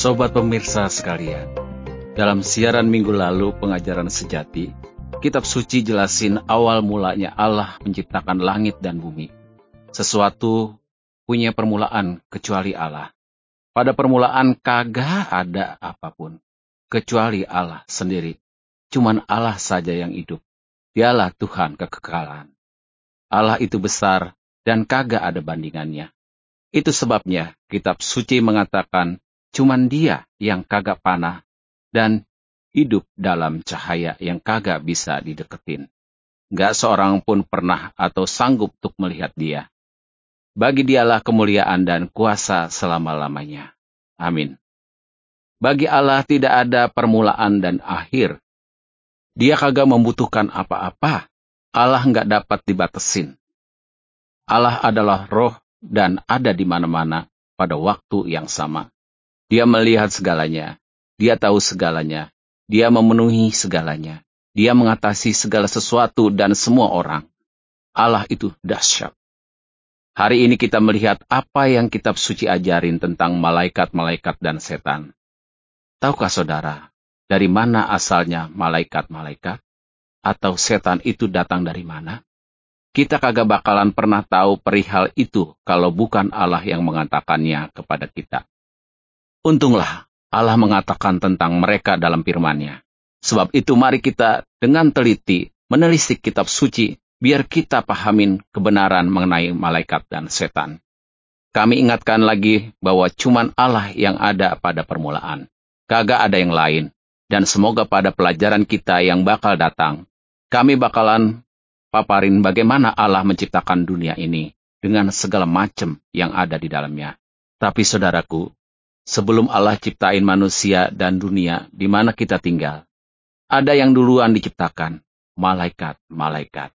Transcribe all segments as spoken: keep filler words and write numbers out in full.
Sobat pemirsa sekalian, dalam siaran minggu lalu pengajaran sejati, Kitab Suci jelasin awal mulanya Allah menciptakan langit dan bumi. Sesuatu punya permulaan kecuali Allah. Pada permulaan kagak ada apapun, kecuali Allah sendiri. Cuman Allah saja yang hidup. Dialah Tuhan kekekalan. Allah itu besar dan kagak ada bandingannya. Itu sebabnya Kitab Suci mengatakan, cuman Dia yang kagak panah dan hidup dalam cahaya yang kagak bisa dideketin. Gak seorang pun pernah atau sanggup untuk melihat Dia. Bagi Dialah kemuliaan dan kuasa selama-lamanya. Amin. Bagi Allah tidak ada permulaan dan akhir. Dia kagak membutuhkan apa-apa. Allah gak dapat dibatasin. Allah adalah roh dan ada di mana-mana pada waktu yang sama. Dia melihat segalanya. Dia tahu segalanya. Dia memenuhi segalanya. Dia mengatasi segala sesuatu dan semua orang. Allah itu dahsyat. Hari ini kita melihat apa yang Kitab Suci ajarin tentang malaikat-malaikat dan setan. Tahukah saudara, dari mana asalnya malaikat-malaikat? Atau setan itu datang dari mana? Kita kagak bakalan pernah tahu perihal itu kalau bukan Allah yang mengatakannya kepada kita. Untunglah Allah mengatakan tentang mereka dalam firman-Nya. Sebab itu mari kita dengan teliti menelisik Kitab Suci biar kita pahamin kebenaran mengenai malaikat dan setan. Kami ingatkan lagi bahwa cuman Allah yang ada pada permulaan. Kagak ada yang lain. Dan semoga pada pelajaran kita yang bakal datang, kami bakalan paparin bagaimana Allah menciptakan dunia ini dengan segala macam yang ada di dalamnya. Tapi saudaraku, sebelum Allah ciptain manusia dan dunia di mana kita tinggal, ada yang duluan diciptakan, malaikat-malaikat.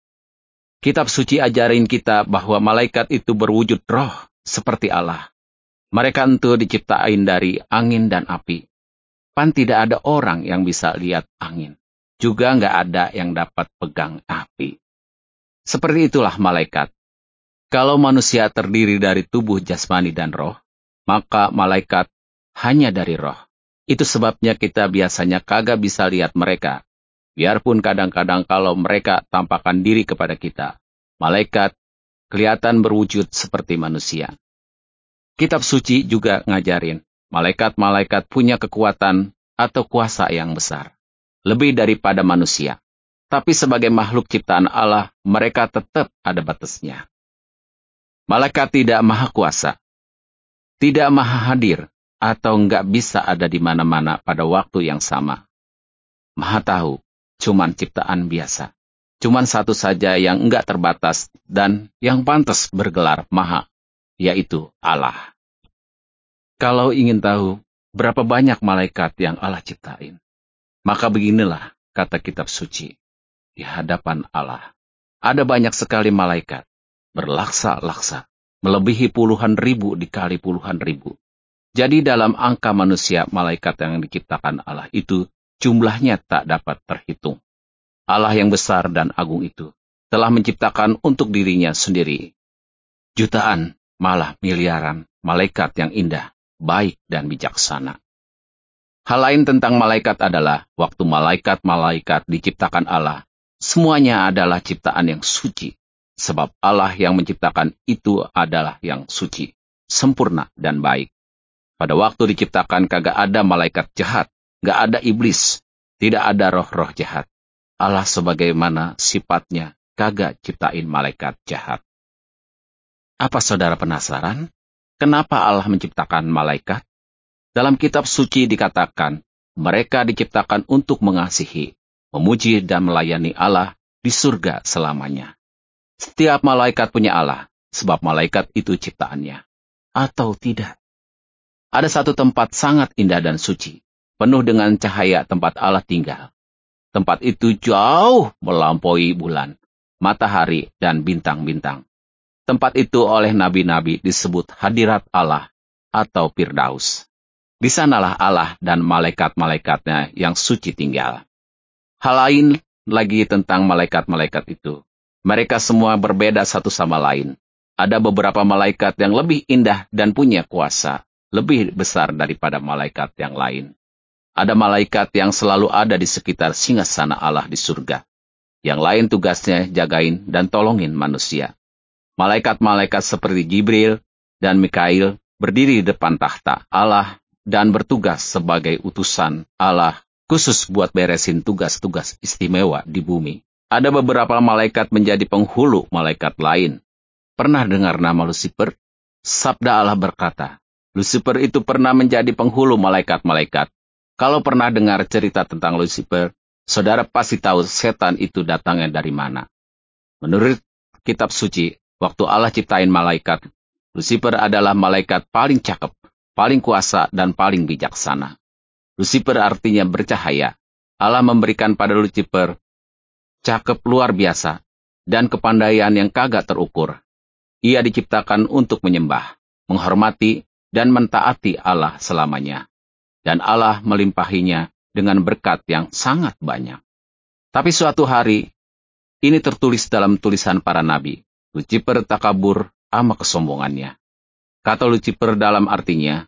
Kitab Suci ajarin kita bahwa malaikat itu berwujud roh seperti Allah. Mereka itu diciptain dari angin dan api. Pan tidak ada orang yang bisa lihat angin. Juga nggak ada yang dapat pegang api. Seperti itulah malaikat. Kalau manusia terdiri dari tubuh jasmani dan roh, maka malaikat hanya dari roh. Itu sebabnya kita biasanya kagak bisa lihat mereka. Biarpun kadang-kadang kalau mereka tampakkan diri kepada kita, malaikat kelihatan berwujud seperti manusia. Kitab Suci juga ngajarin, malaikat-malaikat punya kekuatan atau kuasa yang besar. Lebih daripada manusia. Tapi sebagai makhluk ciptaan Allah, mereka tetap ada batasnya. Malaikat tidak maha kuasa, tidak maha hadir, atau nggak bisa ada di mana-mana pada waktu yang sama. Maha tahu, cuman ciptaan biasa. Cuman satu saja yang nggak terbatas dan yang pantas bergelar maha, yaitu Allah. Kalau ingin tahu berapa banyak malaikat yang Allah ciptain, maka beginilah kata Kitab Suci. Di hadapan Allah ada banyak sekali malaikat, berlaksa-laksa, melebihi puluhan ribu dikali puluhan ribu. Jadi dalam angka manusia, malaikat yang diciptakan Allah itu jumlahnya tak dapat terhitung. Allah yang besar dan agung itu telah menciptakan untuk dirinya sendiri jutaan, malah miliaran malaikat yang indah, baik dan bijaksana. Hal lain tentang malaikat adalah waktu malaikat-malaikat diciptakan Allah, semuanya adalah ciptaan yang suci, sebab Allah yang menciptakan itu adalah yang suci, sempurna dan baik. Pada waktu diciptakan kagak ada malaikat jahat, gak ada iblis, tidak ada roh-roh jahat. Allah sebagaimana sifatnya kagak ciptain malaikat jahat. Apa saudara penasaran? Kenapa Allah menciptakan malaikat? Dalam Kitab Suci dikatakan, mereka diciptakan untuk mengasihi, memuji dan melayani Allah di surga selamanya. Setiap malaikat punya Allah, sebab malaikat itu ciptaannya. Atau tidak? Ada satu tempat sangat indah dan suci, penuh dengan cahaya tempat Allah tinggal. Tempat itu jauh melampaui bulan, matahari, dan bintang-bintang. Tempat itu oleh nabi-nabi disebut hadirat Allah atau Firdaus. Di sanalah Allah dan malaikat-malaikatnya yang suci tinggal. Hal lain lagi tentang malaikat-malaikat itu. Mereka semua berbeda satu sama lain. Ada beberapa malaikat yang lebih indah dan punya kuasa. lebih besar daripada malaikat yang lain. Ada malaikat yang selalu ada di sekitar singgasana Allah di surga. Yang lain tugasnya jagain dan tolongin manusia. Malaikat-malaikat seperti Jibril dan Mikail berdiri di depan tahta Allah dan bertugas sebagai utusan Allah khusus buat beresin tugas-tugas istimewa di bumi. Ada beberapa malaikat menjadi penghulu malaikat lain. Pernah dengar nama Lucifer? Sabda Allah berkata, Lucifer itu pernah menjadi penghulu malaikat-malaikat. Kalau pernah dengar cerita tentang Lucifer, saudara pasti tahu setan itu datangnya dari mana. Menurut kitab suci, waktu Allah ciptain malaikat, Lucifer adalah malaikat paling cakep, paling kuasa, dan paling bijaksana. Lucifer artinya bercahaya. Allah memberikan pada Lucifer cakep luar biasa dan kepandaian yang kagak terukur. Ia diciptakan untuk menyembah, menghormati, dan mentaati Allah selamanya. Dan Allah melimpahinya dengan berkat yang sangat banyak. Tapi suatu hari, ini tertulis dalam tulisan para nabi, Lucifer takabur ama kesombongannya. Kata Lucifer dalam artinya,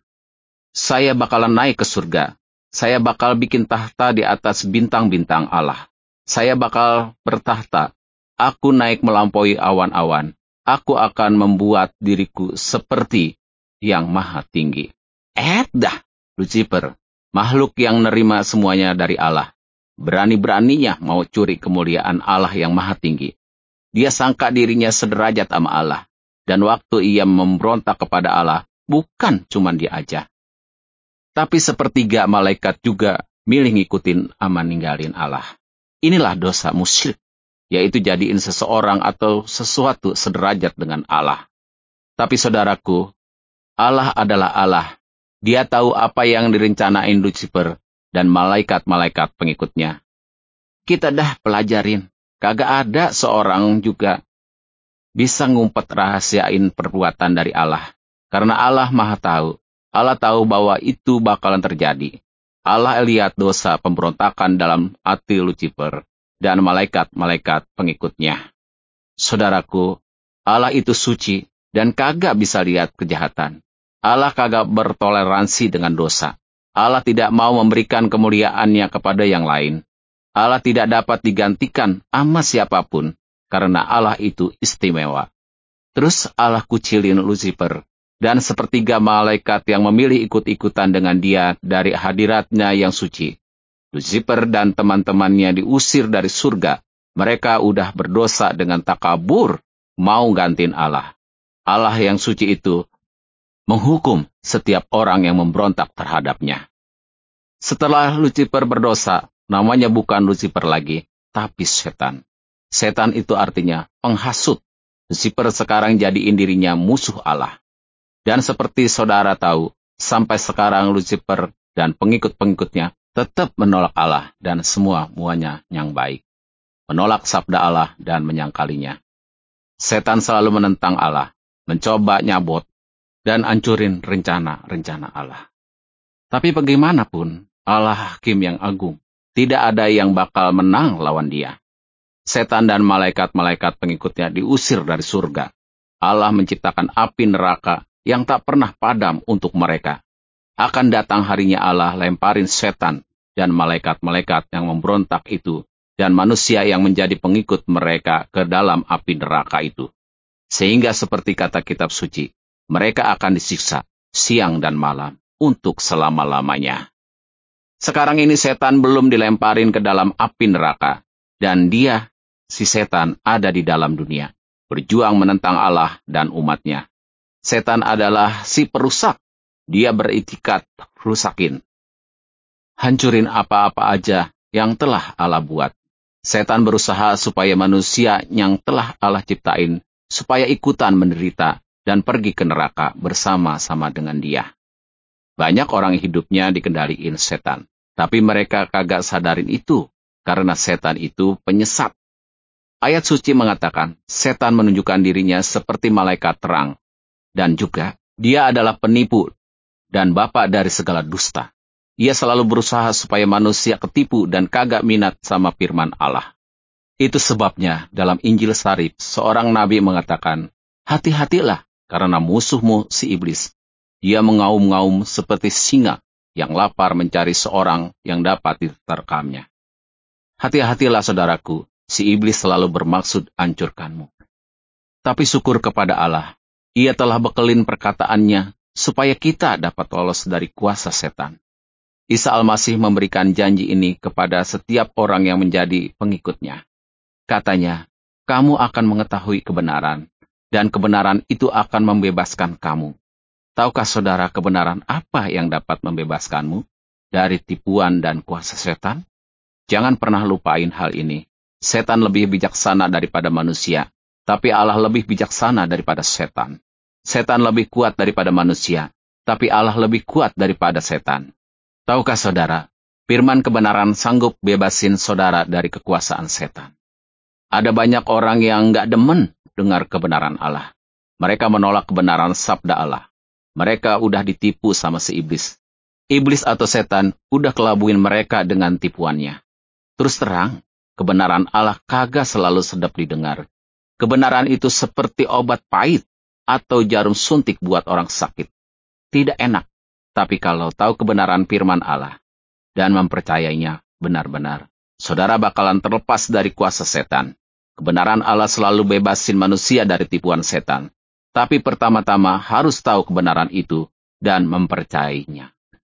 saya bakalan naik ke surga, saya bakal bikin tahta di atas bintang-bintang Allah. Saya bakal bertahta, aku naik melampaui awan-awan, aku akan membuat diriku seperti yang maha tinggi. Eh dah! Lucifer, makhluk yang nerima semuanya dari Allah, berani-beraninya mau curi kemuliaan Allah yang maha tinggi. Dia sangka dirinya sederajat sama Allah, dan waktu ia memberontak kepada Allah, bukan cuma dia aja. Tapi sepertiga malaikat juga milih ngikutin ama ninggalin Allah. Inilah dosa musyrik, yaitu jadiin seseorang atau sesuatu sederajat dengan Allah. Tapi saudaraku, Allah adalah Allah. Dia tahu apa yang direncanain Lucifer dan malaikat-malaikat pengikutnya. Kita dah pelajarin, kagak ada seorang juga bisa ngumpet rahasiain perbuatan dari Allah. Karena Allah maha tahu. Allah tahu bahwa itu bakalan terjadi. Allah lihat dosa pemberontakan dalam hati Lucifer dan malaikat-malaikat pengikutnya. Saudaraku, Allah itu suci dan kagak bisa lihat kejahatan. Allah kagak bertoleransi dengan dosa. Allah tidak mau memberikan kemuliaannya kepada yang lain. Allah tidak dapat digantikan sama siapapun, karena Allah itu istimewa. Terus Allah kucilin Lucifer, dan sepertiga malaikat yang memilih ikut-ikutan dengan dia dari hadiratnya yang suci. Lucifer dan teman-temannya diusir dari surga. Mereka udah berdosa dengan takabur, mau gantiin Allah. Allah yang suci itu menghukum setiap orang yang memberontak terhadapnya. Setelah Lucifer berdosa, namanya bukan Lucifer lagi, tapi setan. Setan itu artinya penghasut. Lucifer sekarang jadiin dirinya musuh Allah. Dan seperti saudara tahu, sampai sekarang Lucifer dan pengikut-pengikutnya tetap menolak Allah dan semua muanya yang baik. Menolak sabda Allah dan menyangkalinya. Setan selalu menentang Allah, mencoba nyabot, dan ancurin rencana-rencana Allah. Tapi bagaimanapun, Allah hakim yang agung. Tidak ada yang bakal menang lawan dia. Setan dan malaikat-malaikat pengikutnya diusir dari surga. Allah menciptakan api neraka yang tak pernah padam untuk mereka. Akan datang harinya Allah lemparin setan dan malaikat-malaikat yang memberontak itu dan manusia yang menjadi pengikut mereka ke dalam api neraka itu. Sehingga seperti kata kitab suci, mereka akan disiksa siang dan malam untuk selama-lamanya. Sekarang ini setan belum dilemparin ke dalam api neraka, dan dia, si setan, ada di dalam dunia, berjuang menentang Allah dan umatnya. Setan adalah si perusak, dia beritikat rusakin. Hancurin apa-apa aja yang telah Allah buat. Setan berusaha supaya manusia yang telah Allah ciptain, supaya ikutan menderita, dan pergi ke neraka bersama-sama dengan dia. Banyak orang hidupnya dikendaliin setan, tapi mereka kagak sadarin itu, karena setan itu penyesat. Ayat suci mengatakan, setan menunjukkan dirinya seperti malaikat terang, dan juga dia adalah penipu dan bapa dari segala dusta. Ia selalu berusaha supaya manusia ketipu dan kagak minat sama firman Allah. Itu sebabnya dalam Injil Sarif, seorang nabi mengatakan, hati-hatilah, karena musuhmu si iblis, Ia mengaum-ngaum seperti singa yang lapar mencari seorang yang dapat diterkamnya. Hati-hatilah saudaraku, si iblis selalu bermaksud hancurkanmu. Tapi syukur kepada Allah, Ia telah bekelin perkataannya supaya kita dapat lolos dari kuasa setan. Isa Al-Masih memberikan janji ini kepada setiap orang yang menjadi pengikutnya. Katanya, kamu akan mengetahui kebenaran, dan kebenaran itu akan membebaskan kamu. Tahukah saudara kebenaran apa yang dapat membebaskanmu dari tipuan dan kuasa setan? Jangan pernah lupain hal ini. Setan lebih bijaksana daripada manusia, tapi Allah lebih bijaksana daripada setan. Setan lebih kuat daripada manusia, tapi Allah lebih kuat daripada setan. Tahukah saudara, firman kebenaran sanggup bebasin saudara dari kekuasaan setan. Ada banyak orang yang gak demen dengar kebenaran Allah. Mereka menolak kebenaran sabda Allah. Mereka udah ditipu sama si iblis. Iblis atau setan udah kelabuin mereka dengan tipuannya. Terus terang, kebenaran Allah kagak selalu sedap didengar. Kebenaran itu seperti obat pahit atau jarum suntik buat orang sakit. Tidak enak, tapi kalau tahu kebenaran firman Allah dan mempercayainya benar-benar, saudara bakalan terlepas dari kuasa setan. Kebenaran Allah selalu bebasin manusia dari tipuan setan. Tapi pertama-tama harus tahu kebenaran itu dan mempercayainya.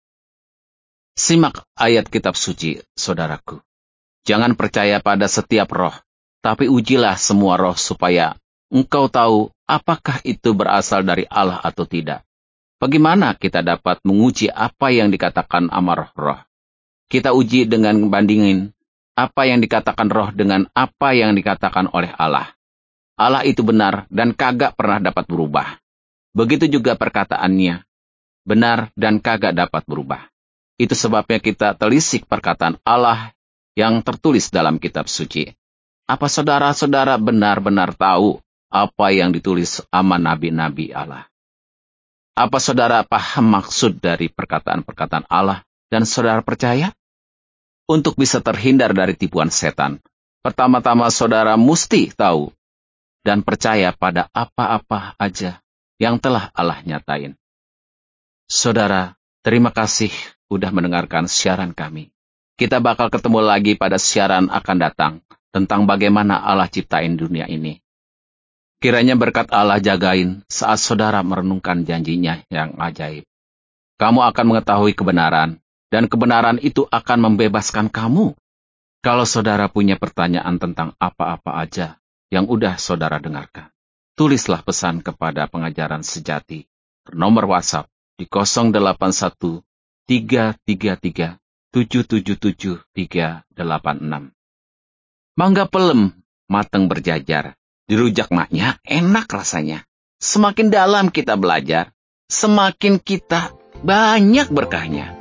Simak ayat kitab suci, saudaraku. Jangan percaya pada setiap roh, tapi ujilah semua roh supaya engkau tahu apakah itu berasal dari Allah atau tidak. Bagaimana kita dapat menguji apa yang dikatakan amar roh? Kita uji dengan bandingin apa yang dikatakan roh dengan apa yang dikatakan oleh Allah. Allah itu benar dan kagak pernah dapat berubah. Begitu juga perkataannya, benar dan kagak dapat berubah. Itu sebabnya kita telisik perkataan Allah yang tertulis dalam kitab suci. Apa saudara-saudara benar-benar tahu apa yang ditulis sama nabi-nabi Allah? Apa saudara paham maksud dari perkataan-perkataan Allah dan saudara percaya? Untuk bisa terhindar dari tipuan setan, pertama-tama saudara mesti tahu dan percaya pada apa-apa aja yang telah Allah nyatain. Saudara, terima kasih udah mendengarkan siaran kami. Kita bakal ketemu lagi pada siaran akan datang tentang bagaimana Allah ciptain dunia ini. Kiranya berkat Allah jagain saat saudara merenungkan janjinya yang ajaib. Kamu akan mengetahui kebenaran, dan kebenaran itu akan membebaskan kamu. Kalau saudara punya pertanyaan tentang apa-apa aja yang udah saudara dengarkan, tulislah pesan kepada pengajaran sejati. Nomor WhatsApp di nol delapan satu tiga tiga tiga tujuh tujuh tujuh tiga delapan enam. Mangga pelem, mateng berjajar. Dirujak maknya enak rasanya. Semakin dalam kita belajar, semakin kita banyak berkahnya.